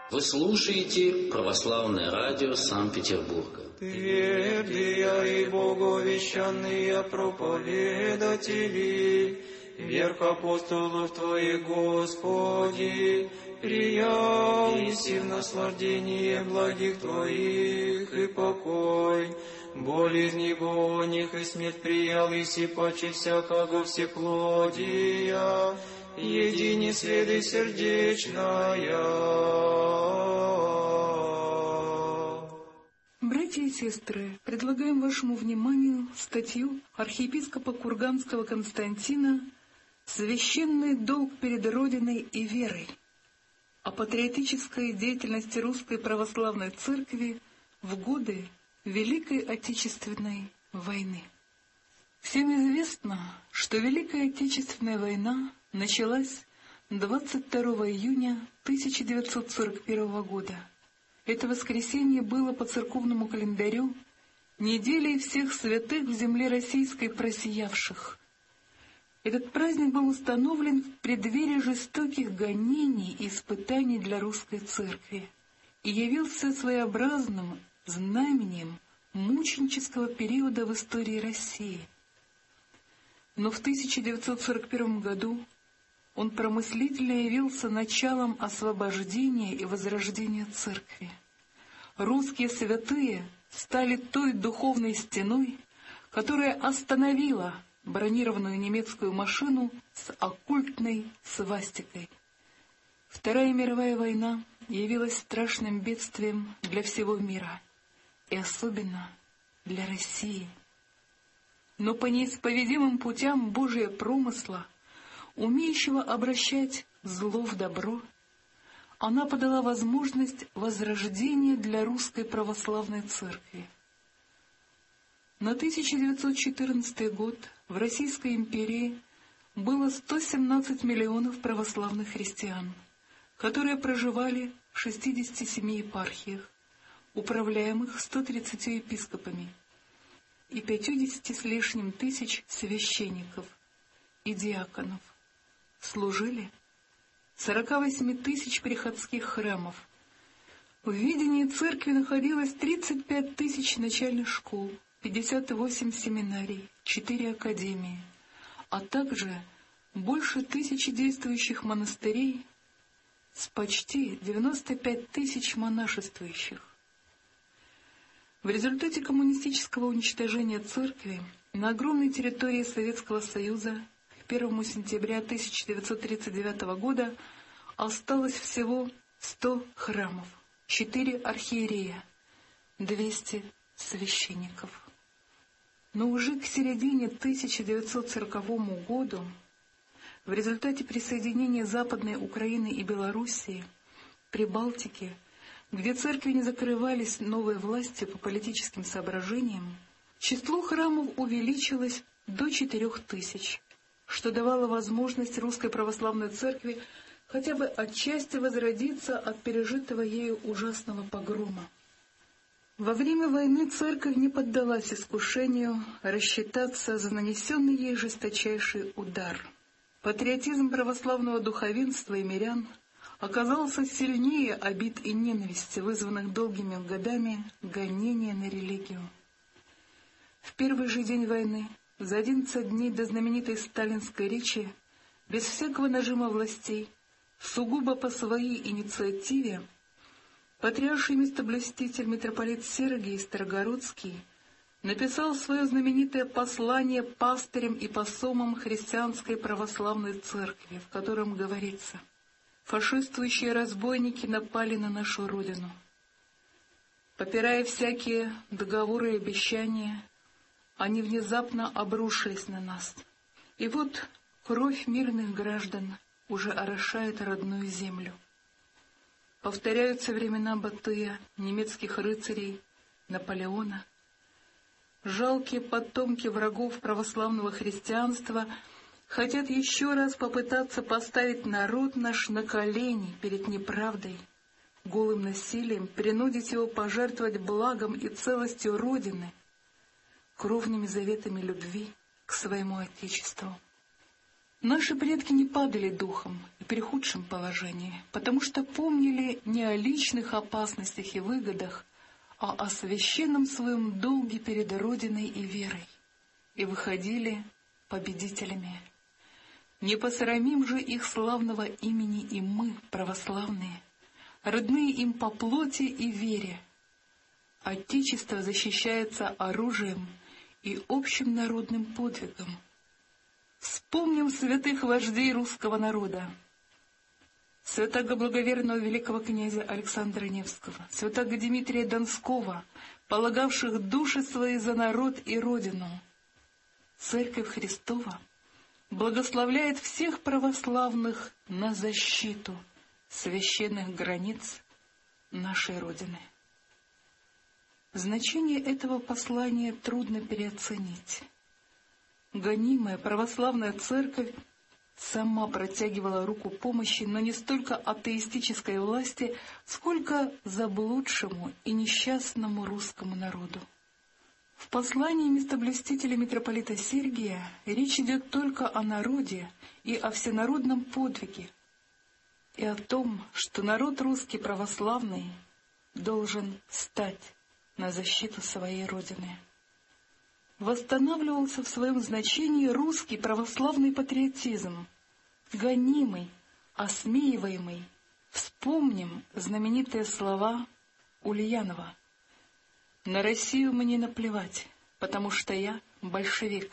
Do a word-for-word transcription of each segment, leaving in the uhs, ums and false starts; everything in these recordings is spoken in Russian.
Вы слушаете Православное радио Санкт-Петербурга. Твердые и боговещанные проповедатели, верх апостолов Твоих, Господи, приял и в наслаждение благих Твоих и покой. Болезни гоних и смерть приял и все паче всякого всеплодия, едине следы сердечная. Братья и сестры, предлагаем вашему вниманию статью архиепископа Курганского Константина «Священный долг перед Родиной и верой» о патриотической деятельности Русской Православной Церкви в годы Великой Отечественной войны. Всем известно, что Великая Отечественная война началась двадцать второго июня тысяча девятьсот сорок первого года. Это воскресенье было по церковному календарю неделей всех святых в земле российской просиявших. Этот праздник был установлен в преддверии жестоких гонений и испытаний для русской церкви и явился своеобразным знаменем мученического периода в истории России. Но в тысяча девятьсот сорок первом году он промыслительно явился началом освобождения и возрождения церкви. Русские святые стали той духовной стеной, которая остановила бронированную немецкую машину с оккультной свастикой. Вторая мировая война явилась страшным бедствием для всего мира, и особенно для России. Но по неисповедимым путям Божия промысла, умеющего обращать зло в добро, она подала возможность возрождения для Русской Православной Церкви. На тысяча девятьсот четырнадцатый год в Российской империи было сто семнадцать миллионов православных христиан, которые проживали в шестидесяти семи епархиях, управляемых sto тридцатью епископами, и пятьюдесятью с лишним тысяч священников и диаконов. Служили сорока восьми тысяч приходских храмов. В ведении церкви находилось тридцать пять тысяч начальных школ, пятьдесят восемь семинарий, четыре академии, а также больше тысячи действующих монастырей с почти девяносто пять тысяч монашествующих. В результате коммунистического уничтожения церкви на огромной территории Советского Союза к первому сентября тысяча девятьсот тридцать девятого года осталось всего сто храмов, четыре архиерея, двести священников. Но уже к середине тысяча девятьсот сороковому году, в результате присоединения Западной Украины и Белоруссии, Прибалтики, где церкви не закрывались новой властью по политическим соображениям, число храмов увеличилось до четырех тысяч, что давало возможность Русской Православной Церкви хотя бы отчасти возродиться от пережитого ею ужасного погрома. Во время войны церковь не поддалась искушению рассчитаться за нанесенный ей жесточайший удар. Патриотизм православного духовенства и мирян оказался сильнее обид и ненависти, вызванных долгими годами гонения на религию. В первый же день войны, за одиннадцать дней до знаменитой сталинской речи, без всякого нажима властей, сугубо по своей инициативе, патриарший местоблюститель митрополит Сергий Старогородский написал свое знаменитое послание пастырям и посомам христианской православной церкви, в котором говорится: «Фашистующие разбойники напали на нашу Родину. Попирая всякие договоры и обещания, они внезапно обрушились на нас. И вот кровь мирных граждан уже орошает родную землю. Повторяются времена Батыя, немецких рыцарей, Наполеона. Жалкие потомки врагов православного христианства хотят еще раз попытаться поставить народ наш на колени перед неправдой, голым насилием принудить его пожертвовать благом и целостью Родины, кровными заветами любви к своему Отечеству. Наши предки не падали духом и при худшем положении, потому что помнили не о личных опасностях и выгодах, а о священном своем долге перед Родиной и верой, и выходили победителями. Не посрамим же их славного имени и мы, православные, родные им по плоти и вере. Отечество защищается оружием и общим народным подвигом. Вспомним святых вождей русского народа: святаго благоверного великого князя Александра Невского, святаго Дмитрия Донского, полагавших души свои за народ и родину. Церковь Христова благословляет всех православных на защиту священных границ нашей Родины. Значение этого послания трудно переоценить. Гонимая православная церковь сама протягивала руку помощи, но не столько атеистической власти, сколько заблудшему и несчастному русскому народу. В послании местоблюстителя митрополита Сергия речь идет только о народе и о всенародном подвиге, и о том, что народ русский православный должен стать на защиту своей Родины. Восстанавливался в своем значении русский православный патриотизм, гонимый, осмеиваемый. Вспомним знаменитые слова Ульянова: «На Россию мне наплевать, потому что я большевик».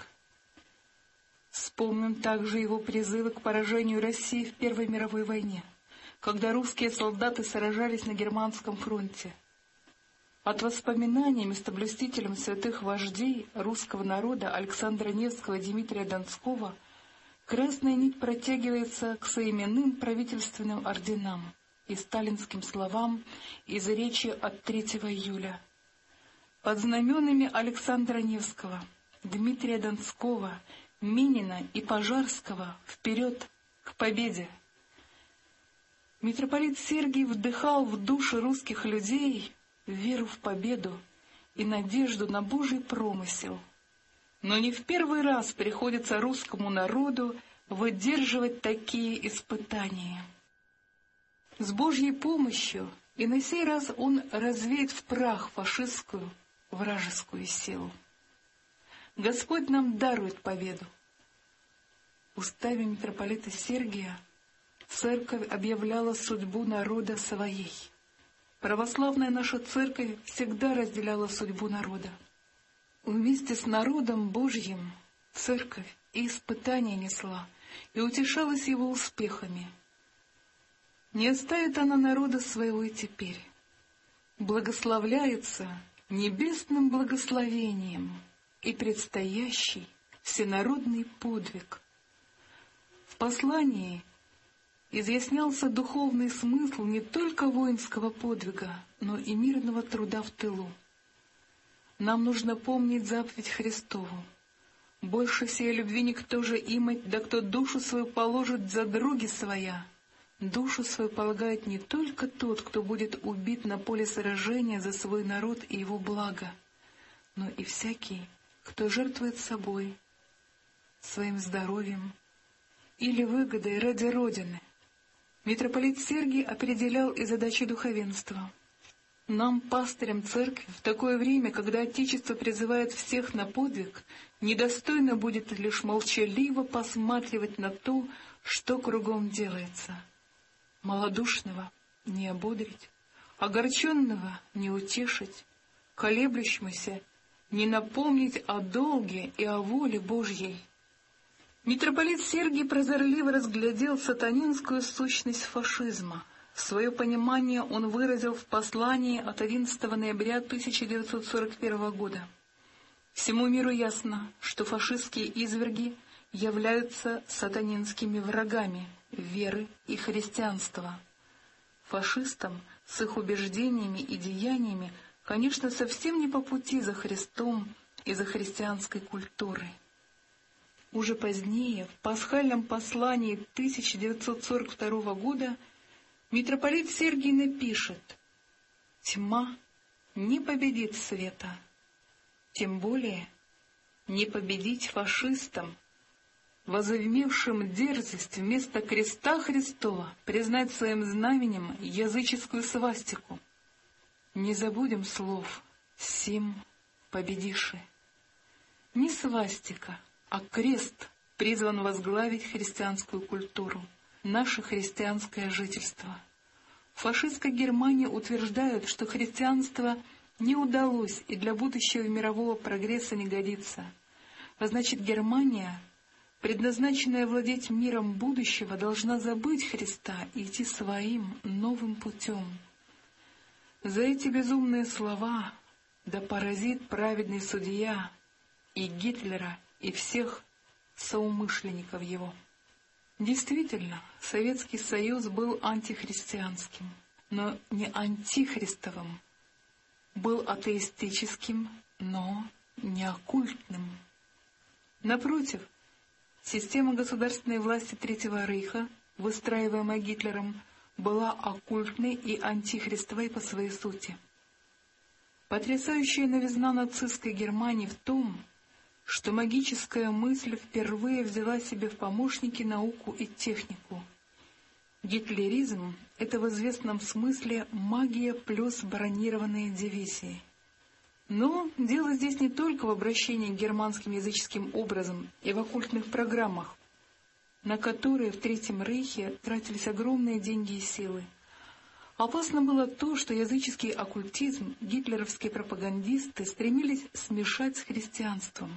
Вспомним также его призывы к поражению России в Первой мировой войне, когда русские солдаты сражались на Германском фронте. От воспоминаний местоблюстителям святых вождей русского народа Александра Невского и Дмитрия Донского красная нить протягивается к соименным правительственным орденам и сталинским словам из речи от третьего июля. Под знаменами Александра Невского, Дмитрия Донского, Минина и Пожарского вперед к победе! Митрополит Сергий вдыхал в души русских людей веру в победу и надежду на Божий промысел. Но не в первый раз приходится русскому народу выдерживать такие испытания. С Божьей помощью и на сей раз он развеет в прах фашистскую вражескую силу. Господь нам дарует победу. Устами митрополита Сергия церковь объявляла судьбу народа своей. Православная наша церковь всегда разделяла судьбу народа. Вместе с народом Божьим церковь и испытания несла, и утешалась его успехами. Не оставит она народа своего и теперь. Благословляется небесным благословением и предстоящий всенародный подвиг. В послании изъяснялся духовный смысл не только воинского подвига, но и мирного труда в тылу. Нам нужно помнить заповедь Христову: «Больше сей любви никто же имать, да кто душу свою положит за други своя». Душу свою полагает не только тот, кто будет убит на поле сражения за свой народ и его благо, но и всякий, кто жертвует собой, своим здоровьем или выгодой ради Родины. Митрополит Сергий определял и задачи духовенства. Нам, пастырям церкви, в такое время, когда Отечество призывает всех на подвиг, недостойно будет лишь молчаливо посматривать на то, что кругом делается. Малодушного не ободрить, огорченного не утешить, колеблющемуся не напомнить о долге и о воле Божьей. Митрополит Сергий прозорливо разглядел сатанинскую сущность фашизма. Свое понимание он выразил в послании от одиннадцатого ноября тысяча девятьсот сорок первого года. Всему миру ясно, что фашистские изверги являются сатанинскими врагами веры и христианства. Фашистам с их убеждениями и деяниями, конечно, совсем не по пути за Христом и за христианской культурой. Уже позднее, в пасхальном послании тысяча девятьсот сорок второго года, митрополит Сергий напишет: «Тьма не победит света, тем более не победить фашистам. возымевшим дерзость вместо креста Христова признать своим знаменем языческую свастику. Не забудем слов «сим победиши». Не свастика, а крест призван возглавить христианскую культуру, наше христианское жительство. В фашистской Германии утверждают, что христианство не удалось и для будущего мирового прогресса не годится. А значит, Германия, предназначенная владеть миром будущего, должна забыть Христа и идти своим новым путем. За эти безумные слова да поразит праведный судья и Гитлера, и всех соумышленников его. Действительно, Советский Союз был антихристианским, но не антихристовым. Был атеистическим, но не оккультным. Напротив, система государственной власти Третьего Рейха, выстраиваемая Гитлером, была оккультной и антихристовой по своей сути. Потрясающая новизна нацистской Германии в том, что магическая мысль впервые взяла себе в помощники науку и технику. Гитлеризм — это в известном смысле магия плюс бронированные дивизии. Но дело здесь не только в обращении к германским языческим образам и в оккультных программах, на которые в Третьем Рейхе тратились огромные деньги и силы. Опасно было то, что языческий оккультизм гитлеровские пропагандисты стремились смешать с христианством.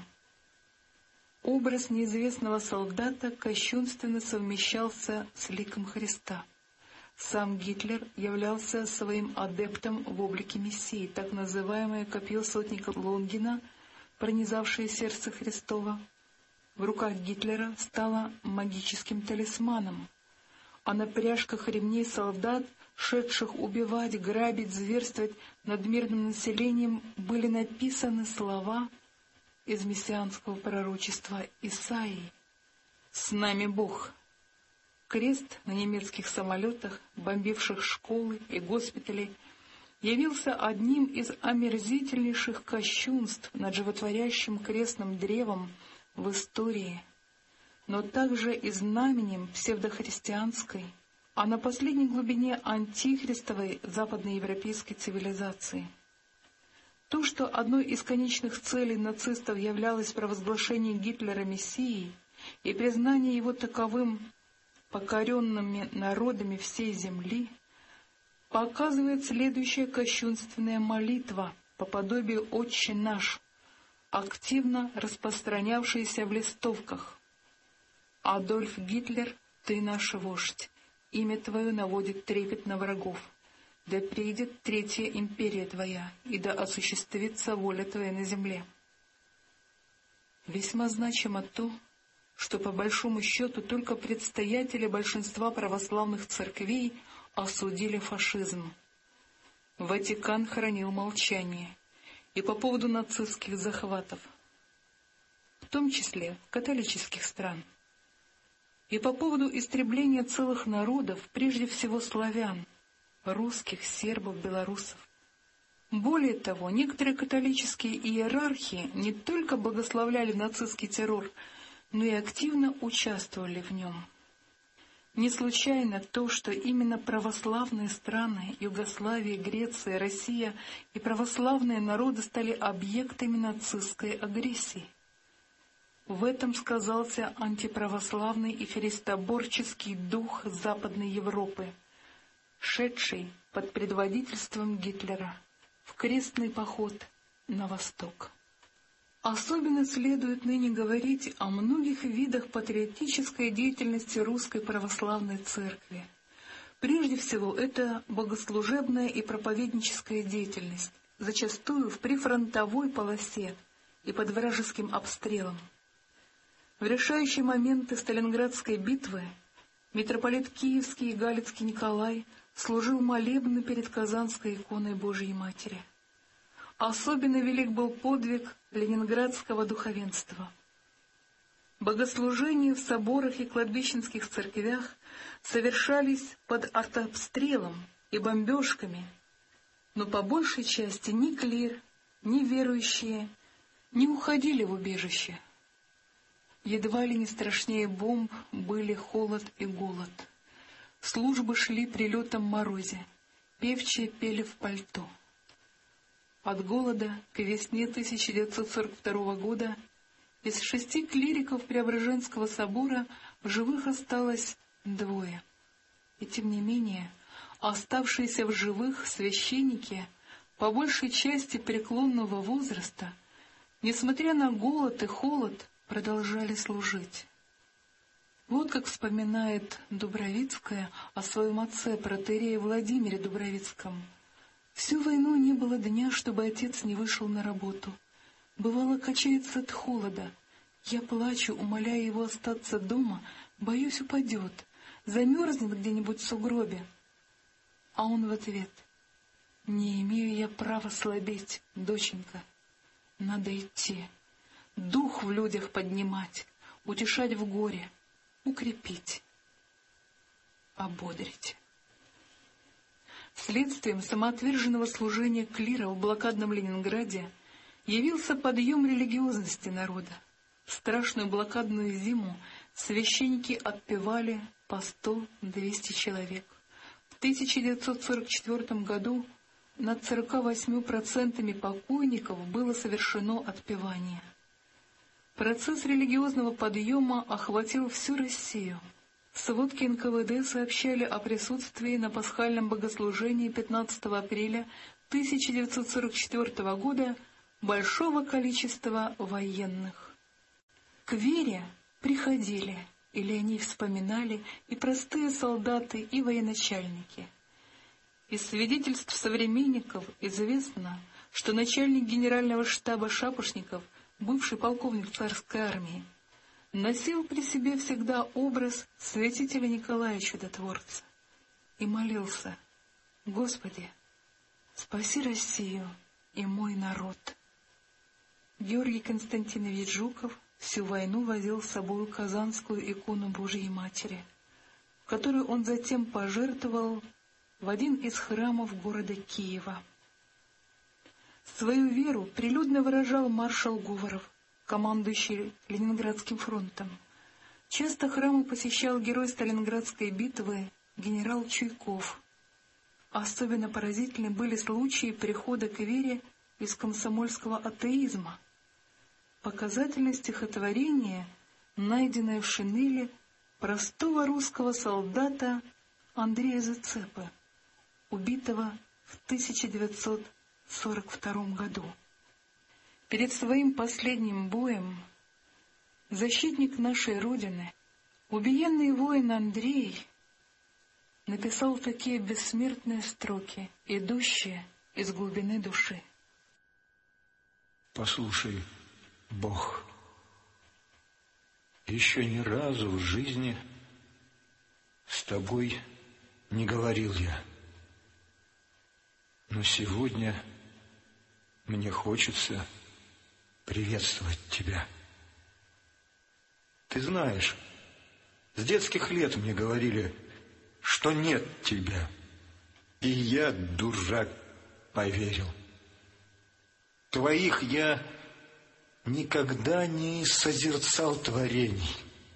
Образ неизвестного солдата кощунственно совмещался с ликом Христа. Сам Гитлер являлся своим адептом в облике Мессии, так называемое копье сотника Лонгина, пронизавшее сердце Христова, в руках Гитлера стало магическим талисманом, а на пряжках ремней солдат, шедших убивать, грабить, зверствовать над мирным населением, были написаны слова из мессианского пророчества Исаии: «С нами Бог». Крест на немецких самолетах, бомбивших школы и госпитали, явился одним из омерзительнейших кощунств над животворящим крестным древом в истории, но также и знаменем псевдохристианской, а на последней глубине антихристовой западноевропейской цивилизации. То, что одной из конечных целей нацистов являлось провозглашение Гитлера Мессией и признание его таковым покоренными народами всей земли, показывает следующая кощунственная молитва по подобию «Отче наш», активно распространявшаяся в листовках. «Адольф Гитлер, ты наш вождь, имя твое наводит трепет на врагов. Да придет Третья империя твоя, и да осуществится воля твоя на земле». Весьма значимо то, что по большому счету только предстоятели большинства православных церквей осудили фашизм. Ватикан хранил молчание и по поводу нацистских захватов, в том числе католических стран, и по поводу истребления целых народов, прежде всего славян, русских, сербов, белорусов. Более того, некоторые католические иерархи не только благословляли нацистский террор, но и активно участвовали в нем. Не случайно то, что именно православные страны Югославия, Греция, Россия и православные народы стали объектами нацистской агрессии. В этом сказался антиправославный и христоборческий дух Западной Европы, шедший под предводительством Гитлера в крестный поход на восток. Особенно следует ныне говорить о многих видах патриотической деятельности Русской Православной Церкви. Прежде всего, это богослужебная и проповедническая деятельность, зачастую в прифронтовой полосе и под вражеским обстрелом. В решающие моменты Сталинградской битвы митрополит Киевский и Галицкий Николай служил молебны перед Казанской иконой Божией Матери. Особенно велик был подвиг ленинградского духовенства. Богослужения в соборах и кладбищенских церквях совершались под артобстрелом и бомбежками, но по большей части ни клир, ни верующие не уходили в убежище. Едва ли не страшнее бомб были холод и голод. Службы шли при лютом морозе, певчие пели в пальто. От голода к весне тысяча девятьсот сорок второго года из шести клириков Преображенского собора в живых осталось двое. И тем не менее, оставшиеся в живых священники, по большей части преклонного возраста, несмотря на голод и холод, продолжали служить. Вот как вспоминает Дубровицкая о своем отце, протоиерее Владимире Дубровицком. «Всю войну не было дня, чтобы отец не вышел на работу. Бывало, качается от холода. Я плачу, умоляя его остаться дома, боюсь, упадет, замерзнет где-нибудь в сугробе. А он в ответ: не имею я права слабеть, доченька. Надо идти, дух в людях поднимать, утешать в горе, укрепить, ободрить». Следствием самоотверженного служения клира в блокадном Ленинграде явился подъем религиозности народа. В страшную блокадную зиму священники отпевали по сто-двести человек. В тысяча девятьсот сорок четвёртом году над сорока восьмью процентами покойников было совершено отпевание. Процесс религиозного подъема охватил всю Россию. Сводки эн ка вэ дэ сообщали о присутствии на пасхальном богослужении пятнадцатого апреля тысяча девятьсот сорок четвёртого года большого количества военных. К вере приходили, или они вспоминали, и простые солдаты, и военачальники. Из свидетельств современников известно, что начальник генерального штаба Шапошников, бывший полковник царской армии, носил при себе всегда образ святителя Николая Чудотворца и молился: «Господи, спаси Россию и мой народ». Георгий Константинович Жуков всю войну возил с собой Казанскую икону Божией Матери, которую он затем пожертвовал в один из храмов города Киева. Свою веру прилюдно выражал маршал Говоров, командующий Ленинградским фронтом. Часто храмы посещал герой Сталинградской битвы генерал Чуйков. Особенно поразительны были случаи прихода к вере из комсомольского атеизма. Показательное стихотворение, найденное в шинели простого русского солдата Андрея Зацепы, убитого в тысяча девятьсот сорок втором году. Перед своим последним боем защитник нашей Родины, убиенный воин Андрей, написал такие бессмертные строки, идущие из глубины души. Послушай, Бог, еще ни разу в жизни с тобой не говорил я, но сегодня мне хочется приветствовать тебя. Ты знаешь, с детских лет мне говорили, что нет тебя, и я, дурак, поверил. Твоих я никогда не созерцал творений.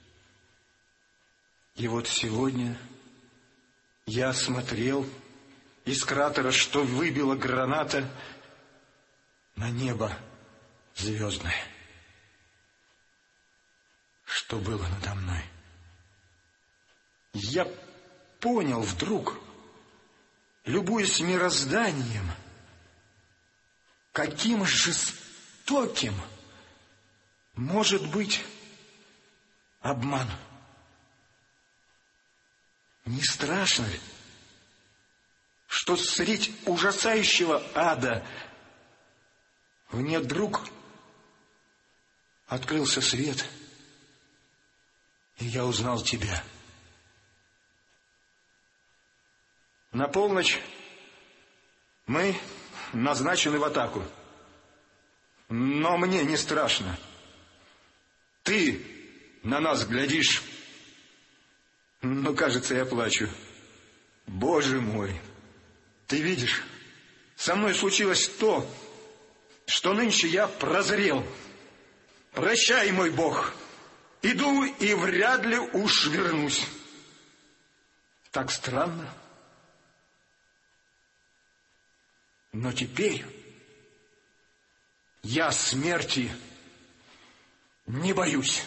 И вот сегодня я смотрел из кратера, что выбила граната, на небо звездное, что было надо мной. Я понял вдруг, любуясь мирозданием, каким жестоким может быть обман. Не страшно ли, что средь ужасающего ада мне вдруг открылся свет, и я узнал тебя? На полночь мы назначены в атаку, но мне не страшно. Ты на нас глядишь, но, кажется, я плачу. Боже мой, ты видишь, со мной случилось то, что нынче я прозрел. Прощай, мой Бог, Иду и вряд ли уж вернусь. Так странно. Но теперь я смерти не боюсь.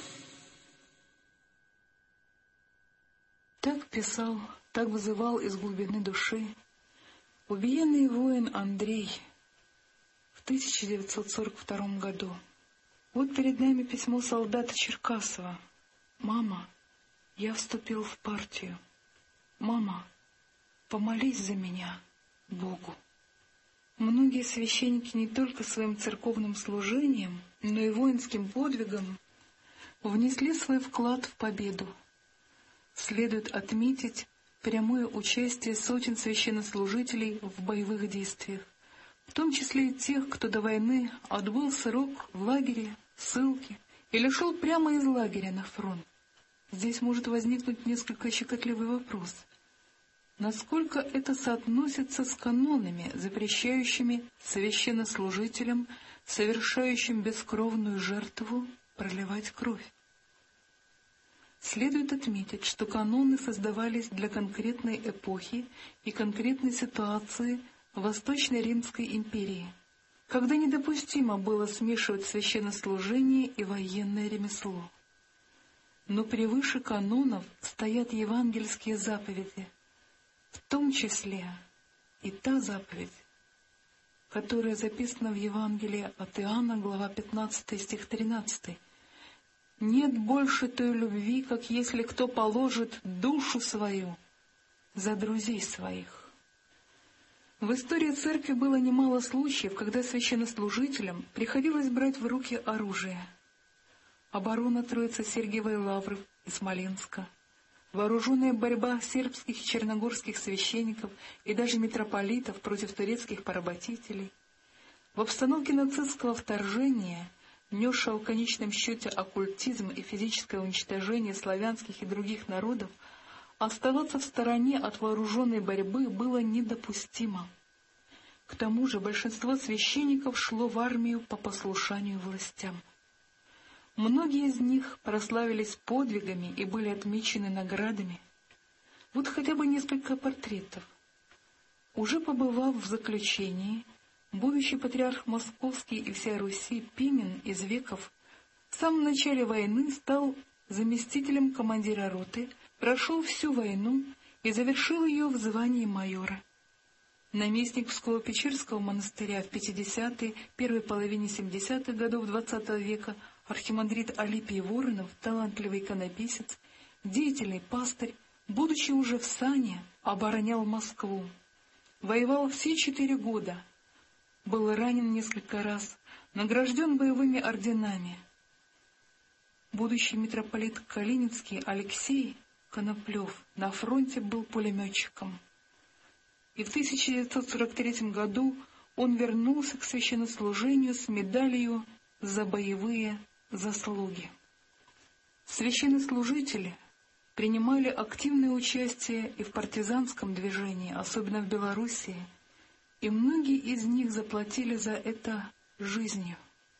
Так писал, так вызывал из глубины души убиенный воин Андрей в тысяча девятьсот сорок втором году. Вот перед нами письмо солдата Черкасова. «Мама, я вступил в партию. Мама, помолись за меня Богу». Многие священники не только своим церковным служением, но и воинским подвигом внесли свой вклад в победу. Следует отметить прямое участие сотен священнослужителей в боевых действиях, в том числе и тех, кто до войны отбыл срок в лагере, ссылке или шел прямо из лагеря на фронт. Здесь может возникнуть несколько щекотливый вопрос. Насколько это соотносится с канонами, запрещающими священнослужителям, совершающим бескровную жертву, проливать кровь? Следует отметить, что каноны создавались для конкретной эпохи и конкретной ситуации в Восточной Римской империи, когда недопустимо было смешивать священнослужение и военное ремесло. Но превыше канонов стоят евангельские заповеди, в том числе и та заповедь, которая записана в Евангелии от Иоанна, глава пятнадцатая, стих тринадцатый. «Нет больше той любви, как если кто положит душу свою за друзей своих». В истории церкви было немало случаев, когда священнослужителям приходилось брать в руки оружие. Оборона Троице-Сергиевой лавры и Смоленска, вооруженная борьба сербских и черногорских священников и даже митрополитов против турецких поработителей. В обстановке нацистского вторжения, несшего в конечном счете оккультизм и физическое уничтожение славянских и других народов, оставаться в стороне от вооруженной борьбы было недопустимо. К тому же большинство священников шло в армию по послушанию властям. Многие из них прославились подвигами и были отмечены наградами. Вот хотя бы несколько портретов. Уже побывав в заключении, будущий патриарх Московский и всей Руси Пимен из Веков в самом начале войны стал заместителем командира роты, прошел всю войну и завершил ее в звании майора. Наместник Псково-Печерского монастыря в пятидесятые, первой половине семидесятых годов двадцатого века архимандрит Алипий Воронов, талантливый иконописец, деятельный пастырь, будучи уже в сане, оборонял Москву. Воевал все четыре года, был ранен несколько раз, награжден боевыми орденами. Будущий митрополит Калининский Алексей Коноплев на фронте был пулеметчиком. И в тысяча девятьсот сорок третьем году он вернулся к священнослужению с медалью за боевые заслуги. Священнослужители принимали активное участие и в партизанском движении, особенно в Белоруссии, и многие из них заплатили за это жизнью.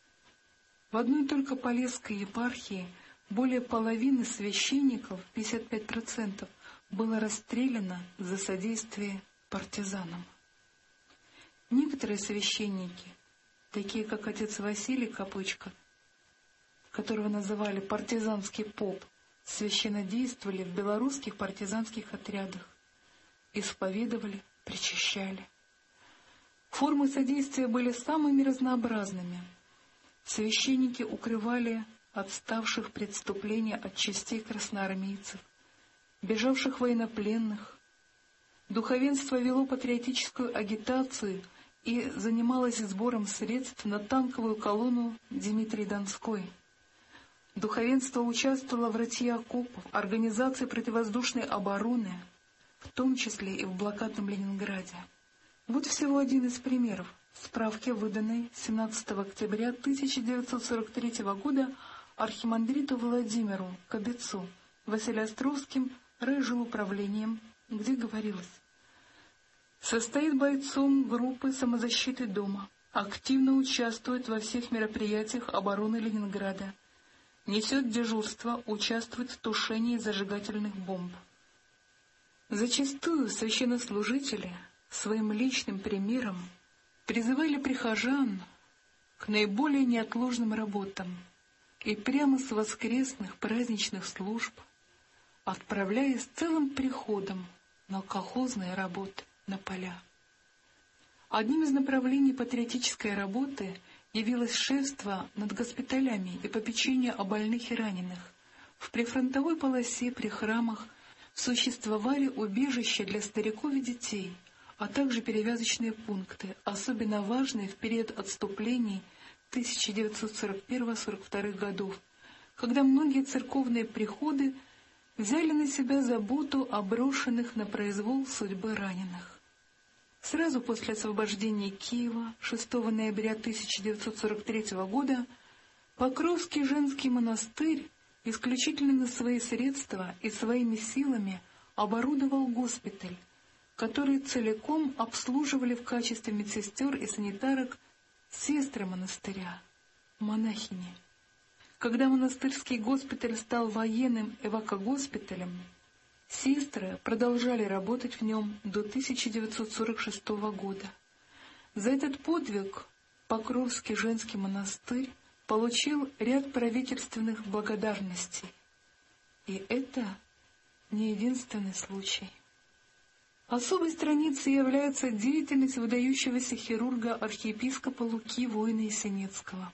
В одной только Полесской епархии более половины священников, пятьдесят пять процентов, было расстреляно за содействие партизанам. Некоторые священники, такие как отец Василий Копычка, которого называли партизанский поп, священнодействовали в белорусских партизанских отрядах, исповедовали, причащали. Формы содействия были самыми разнообразными. Священники укрывали отставших преступления от частей красноармейцев, бежавших военнопленных. Духовенство вело патриотическую агитацию и занималось сбором средств на танковую колонну Дмитрий Донской. Духовенство участвовало в рытье окопов, организации противовоздушной обороны, в том числе и в блокадном Ленинграде. Вот всего один из примеров. В справке, выданной семнадцатого октября тысяча девятьсот сорок третьего года архимандриту Владимиру Кобецу Василиостровским райжилуправлением, где говорилось: состоит бойцом группы самозащиты дома, активно участвует во всех мероприятиях обороны Ленинграда, несет дежурство, участвует в тушении зажигательных бомб. Зачастую священнослужители своим личным примером призывали прихожан к наиболее неотложным работам и прямо с воскресных праздничных служб, отправляясь целым приходом на колхозные работы на поля. Одним из направлений патриотической работы явилось шефство над госпиталями и попечение о больных и раненых. В прифронтовой полосе при храмах существовали убежища для стариков и детей, а также перевязочные пункты, особенно важные в период отступлений тысяча девятьсот сорок первого — сорок второго годов, когда многие церковные приходы взяли на себя заботу о брошенных на произвол судьбы раненых. Сразу после освобождения Киева шестого ноября тысяча девятьсот сорок третьего года Покровский женский монастырь исключительно на свои средства и своими силами оборудовал госпиталь, который целиком обслуживали в качестве медсестер и санитарок сестры монастыря, монахини. Когда монастырский госпиталь стал военным эвакогоспиталем, сестры продолжали работать в нем до тысяча девятьсот сорок шестого года. За этот подвиг Покровский женский монастырь получил ряд правительственных благодарностей. И это не единственный случай. Особой страницей является деятельность выдающегося хирурга архиепископа Луки Воина-Есенинского.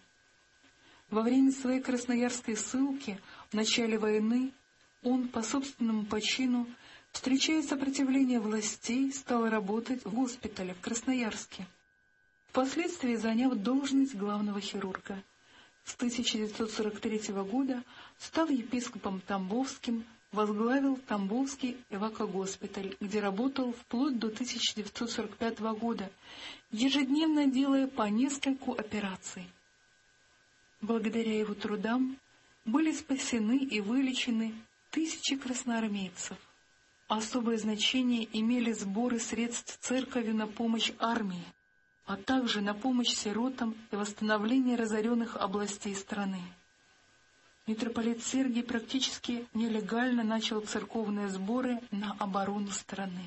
Во время своей красноярской ссылки в начале войны он по собственному почину, встречая сопротивление властей, стал работать в госпитале в Красноярске, впоследствии заняв должность главного хирурга. С тысяча девятьсот сорок третьего года стал епископом Тамбовским, возглавил Тамбовский эвакогоспиталь, где работал вплоть до тысяча девятьсот сорок пятого года, ежедневно делая по нескольку операций. Благодаря его трудам были спасены и вылечены тысячи красноармейцев. Особое значение имели сборы средств церковью на помощь армии, а также на помощь сиротам и восстановление разоренных областей страны. Митрополит Сергий практически нелегально начал церковные сборы на оборону страны.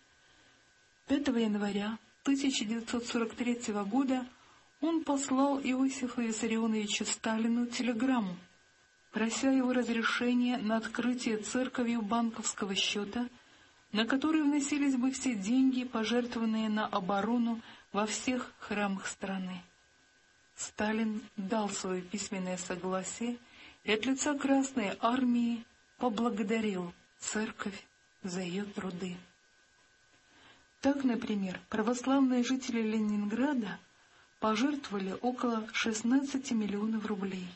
пятого января тысяча девятьсот сорок третьего года он послал Иосифу Виссарионовичу Сталину телеграмму, прося его разрешения на открытие церковью банковского счета, на который вносились бы все деньги, пожертвованные на оборону во всех храмах страны. Сталин дал свое письменное согласие и от лица Красной Армии поблагодарил церковь за ее труды. Так, например, православные жители Ленинграда пожертвовали около шестнадцати миллионов рублей.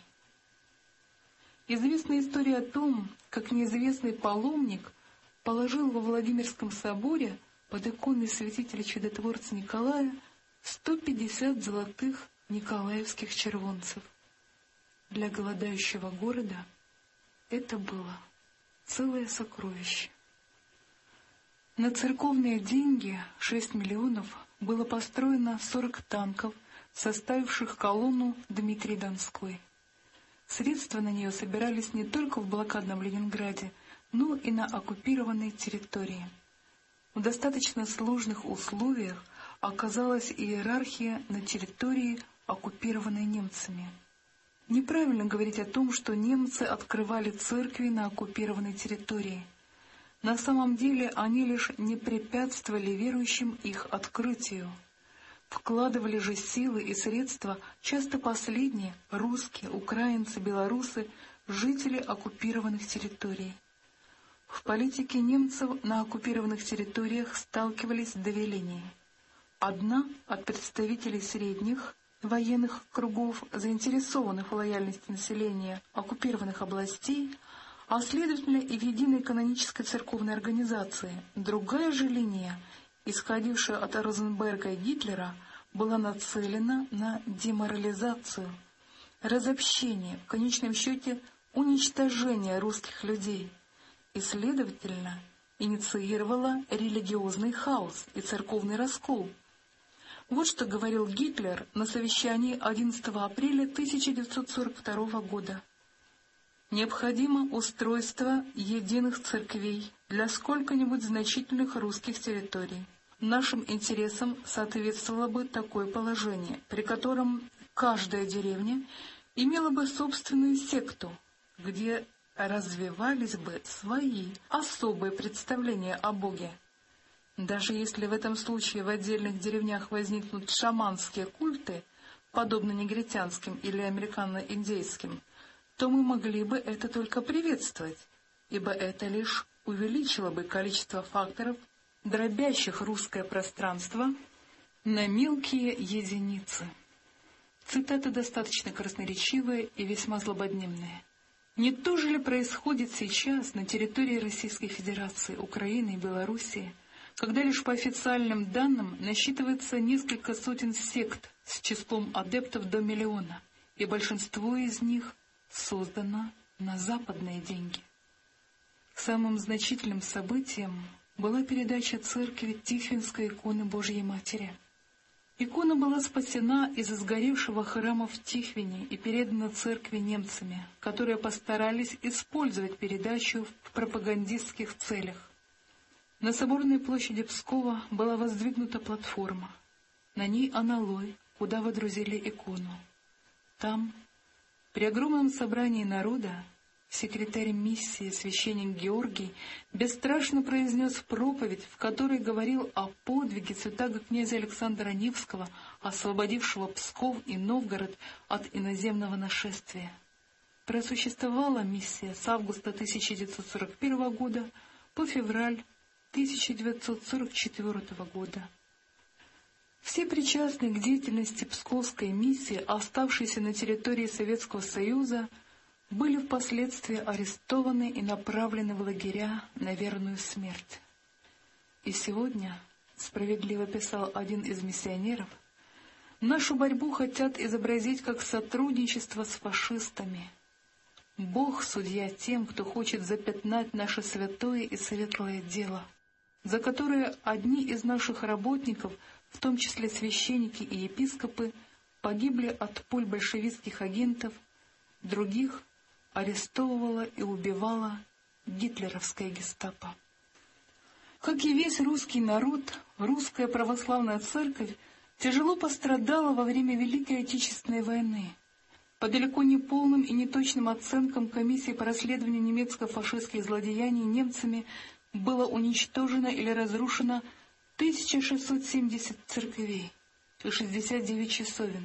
Известна история о том, как неизвестный паломник положил во Владимирском соборе под иконой святителя-чудотворца Николая сто пятьдесят золотых николаевских червонцев. Для голодающего города это было целое сокровище. На церковные деньги, шесть миллионов, было построено сорок танков, составивших колонну Дмитрий Донской. Средства на нее собирались не только в блокадном Ленинграде, но и на оккупированной территории. В достаточно сложных условиях оказалась иерархия на территории, оккупированной немцами. Неправильно говорить о том, что немцы открывали церкви на оккупированной территории. На самом деле они лишь не препятствовали верующим их открытию. Вкладывали же силы и средства часто последние — русские, украинцы, белорусы, жители оккупированных территорий. В политике немцев на оккупированных территориях сталкивались две линии. Одна от представителей средних военных кругов, заинтересованных в лояльности населения оккупированных областей, а следовательно и в единой канонической церковной организации. Другая же линия, исходившая от Розенберга и Гитлера, была нацелена на деморализацию, разобщение, в конечном счете уничтожение русских людей и, следовательно, инициировала религиозный хаос и церковный раскол. Вот что говорил Гитлер на совещании одиннадцатого апреля тысяча девятьсот сорок второго года. Необходимо устройство единых церквей для сколько-нибудь значительных русских территорий. Нашим интересам соответствовало бы такое положение, при котором каждая деревня имела бы собственную секту, где развивались бы свои особые представления о Боге. Даже если в этом случае в отдельных деревнях возникнут шаманские культы, подобно негритянским или американо-индейским, то мы могли бы это только приветствовать, ибо это лишь увеличило бы количество факторов, дробящих русское пространство на мелкие единицы. Цитата достаточно красноречивая и весьма злободневная. Не то же ли происходит сейчас на территории Российской Федерации, Украины и Белоруссии, когда лишь по официальным данным насчитывается несколько сотен сект с числом адептов до миллиона, и большинство из них создано на западные деньги? Самым значительным событием была передача церкви Тихвинской иконы Божьей Матери. Икона была спасена из сгоревшего храма в Тихвине и передана церкви немцами, которые постарались использовать передачу в пропагандистских целях. На соборной площади Пскова была воздвигнута платформа. На ней аналой, куда водрузили икону. Там, при огромном собрании народа, секретарь миссии священник Георгий бесстрашно произнес проповедь, в которой говорил о подвиге святаго князя Александра Невского, освободившего Псков и Новгород от иноземного нашествия. Просуществовала миссия с августа тысяча девятьсот сорок первого года по февраль тысяча девятьсот сорок четвёртого года. Все причастные к деятельности Псковской миссии, оставшиеся на территории Советского Союза, были впоследствии арестованы и направлены в лагеря на верную смерть. И сегодня, справедливо писал один из миссионеров, нашу борьбу хотят изобразить как сотрудничество с фашистами. Бог судья тем, кто хочет запятнать наше святое и светлое дело, за которое одни из наших работников, в том числе священники и епископы, погибли от пуль большевистских агентов, других арестовывала и убивала гитлеровская гестапо. Как и весь русский народ, русская православная церковь тяжело пострадала во время Великой Отечественной войны. По далеко не полным и неточным оценкам комиссии по расследованию немецко-фашистских злодеяний немцами было уничтожено или разрушено тысяча шестьсот семьдесят церквей и шестьдесят девять часовен.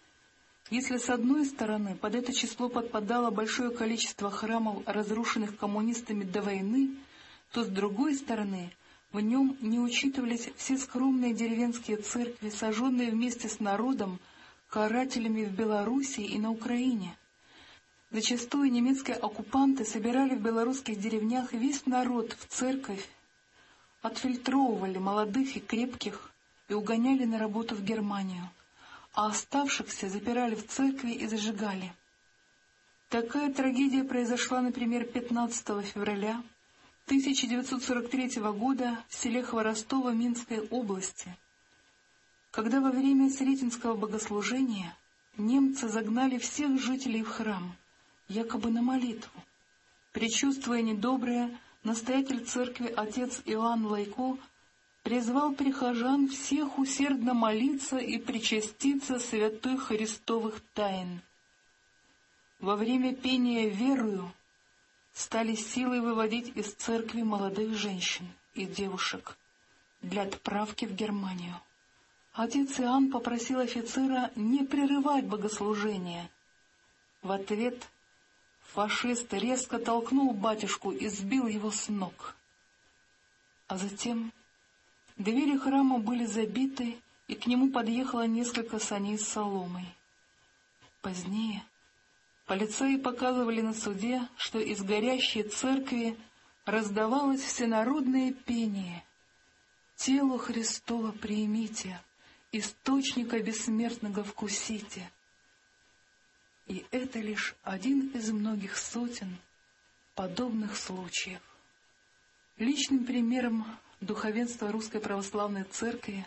Если с одной стороны под это число подпадало большое количество храмов, разрушенных коммунистами до войны, то с другой стороны в нем не учитывались все скромные деревенские церкви, сожженные вместе с народом карателями в Белоруссии и на Украине. Зачастую немецкие оккупанты собирали в белорусских деревнях весь народ в церковь, отфильтровывали молодых и крепких и угоняли на работу в Германию, а оставшихся запирали в церкви и зажигали. Такая трагедия произошла, например, пятнадцатого февраля тысяча девятьсот сорок третьего года в селе Хворостово Минской области, когда во время Сретенского богослужения немцы загнали всех жителей в храм, якобы на молитву. Предчувствуя недоброе, настоятель церкви отец Иоанн Лайко призвал прихожан всех усердно молиться и причаститься святых Христовых тайн. Во время пения «Верую» стали силой выводить из церкви молодых женщин и девушек для отправки в Германию. Отец Иоанн попросил офицера не прерывать богослужение. В ответ фашист резко толкнул батюшку и сбил его с ног. А затем двери храма были забиты, и к нему подъехало несколько саней с соломой. Позднее полицаи показывали на суде, что из горящей церкви раздавалось всенародное пение: «Тело Христово примите, источника бессмертного вкусите». И это лишь один из многих сотен подобных случаев. Личным примером духовенство Русской Православной Церкви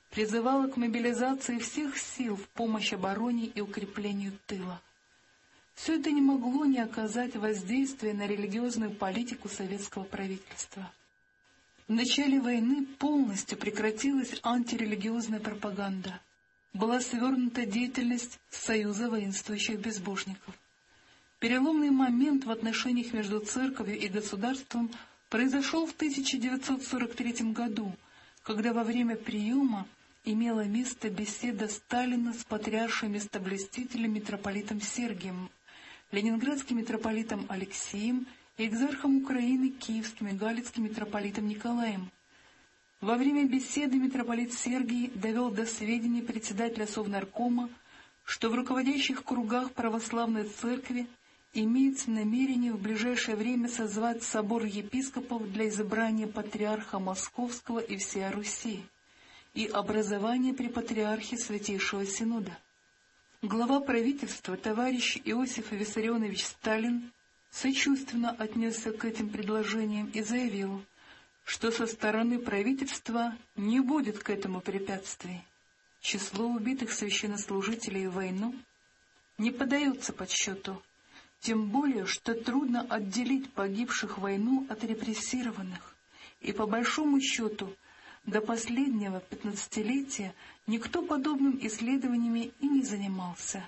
призывало к мобилизации всех сил в помощь обороне и укреплению тыла. все это не могло не оказать воздействия на религиозную политику советского правительства. В начале войны полностью прекратилась антирелигиозная пропаганда. Была свернута деятельность Союза воинствующих безбожников. Переломный момент в отношениях между церковью и государством произошел в тысяча девятьсот сорок третьем году, когда во время приема имела место беседа Сталина с патриаршим местоблюстителем митрополитом Сергием, ленинградским митрополитом Алексием и экзархом Украины киевским и галицким митрополитом Николаем. Во время беседы митрополит Сергий довел до сведения председателя Совнаркома, что в руководящих кругах православной церкви имеется намерение в ближайшее время созвать собор епископов для избрания патриарха Московского и всея Руси и образования при патриархе Святейшего Синода. Глава правительства товарищ Иосиф Виссарионович Сталин сочувственно отнесся к этим предложениям и заявил, что со стороны правительства не будет к этому препятствий. Число убитых священнослужителей в войну не поддается подсчету, тем более, что трудно отделить погибших в войну от репрессированных, и по большому счету до последнего пятнадцатилетия никто подобным исследованиями и не занимался.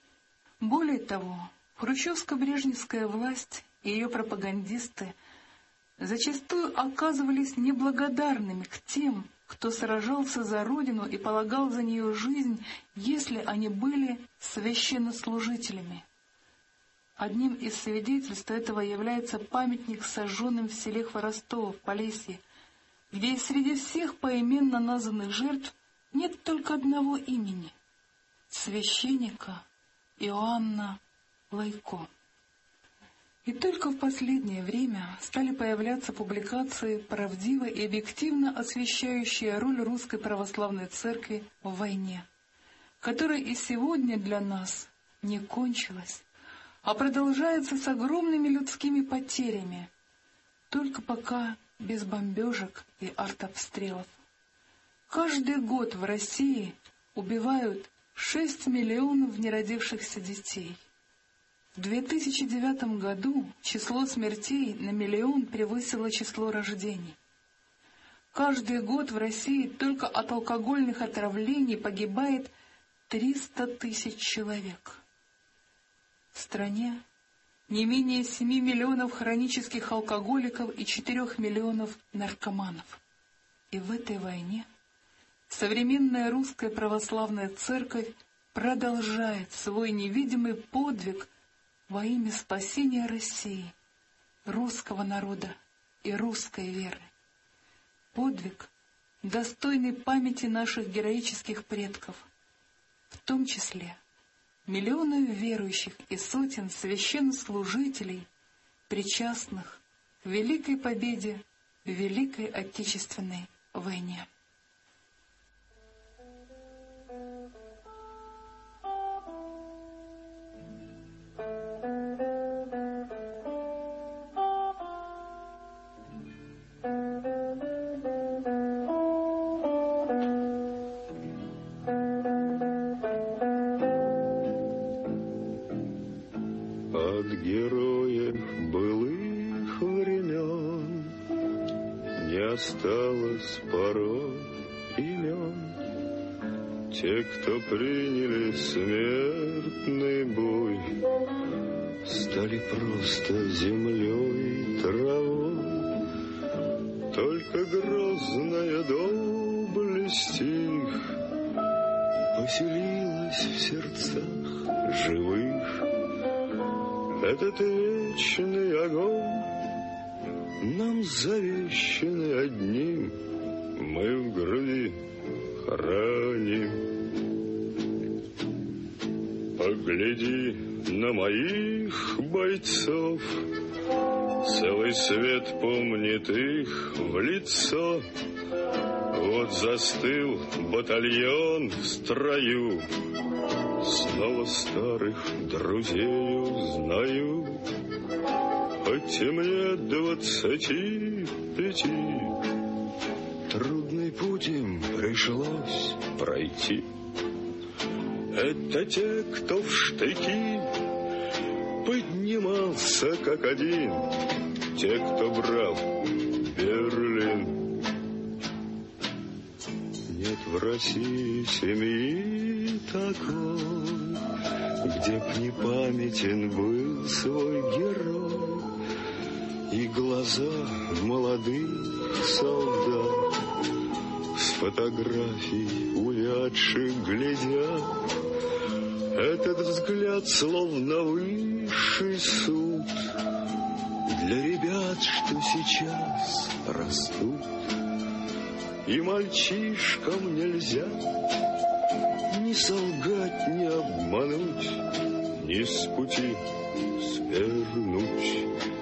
Более того, хрущевско-брежневская власть и ее пропагандисты зачастую оказывались неблагодарными к тем, кто сражался за Родину и полагал за нее жизнь, если они были священнослужителями. Одним из свидетельств этого является памятник, сожженным в селе Хворостово в Полесье, где среди всех поименно названных жертв нет только одного имени — священника Иоанна Лайко. И только в последнее время стали появляться публикации, правдиво и объективно освещающие роль Русской Православной Церкви в войне, которая и сегодня для нас не кончилась, а продолжается с огромными людскими потерями, только пока без бомбежек и артобстрелов. Каждый год в России убивают шесть миллионов неродившихся детей. В две тысячи девятом году число смертей на миллион превысило число рождений. Каждый год в России только от алкогольных отравлений погибает триста тысяч человек. В стране не менее семи миллионов хронических алкоголиков и четырех миллионов наркоманов. И в этой войне современная Русская Православная Церковь продолжает свой невидимый подвиг во имя спасения России, русского народа и русской веры. Подвиг, достойный памяти наших героических предков, в том числе миллионов верующих и сотен священнослужителей, причастных к великой победе в Великой Отечественной войне. Осталось порой имен, те, кто приняли смертный бой, стали просто землей и травой. Только грозная доблесть их поселилась в сердцах живых. Этот вечный огонь нам завещаны одним, мы в груди храним. Погляди на моих бойцов, целый свет помнит их в лицо. Вот застыл батальон в строю, снова старых друзей узнаю. Хоть и мне двадцати пяти, трудный путь им пришлось пройти. Это те, кто в штыки поднимался как один те, кто брал Берлин. Нет в России семьи такой, где б не памятен был свой герой, и глаза молодых солдат с фотографий увядших глядят. Этот взгляд словно высший суд для ребят, что сейчас растут. И мальчишкам нельзя ни солгать, ни обмануть, ни с пути свернуть.